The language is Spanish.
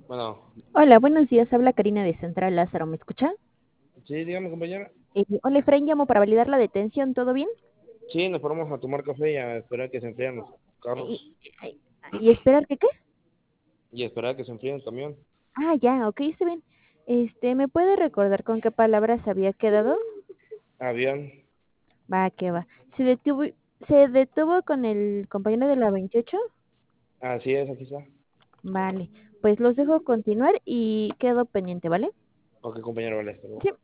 Bueno, Hola, buenos días. Habla Karina de Central Lázaro. ¿Me escucha? sí, dígame, compañera. Hola, Efraín, llamo para validar la detención. ¿Todo bien? Sí, nos ponemos a tomar café y a esperar que se enfríen los Y, carros y esperar que qué. y a esperar que se enfríen el camión. Ah, ya, ok, está bien. ¿Me puede recordar con qué palabras había quedado? Avión, Va, que va. ¿Se detuvo con el compañero de la 28? así es, aquí está. Vale, pues los dejo continuar y quedo pendiente, ¿vale? Ok, compañero, vale, hasta Sí, luego.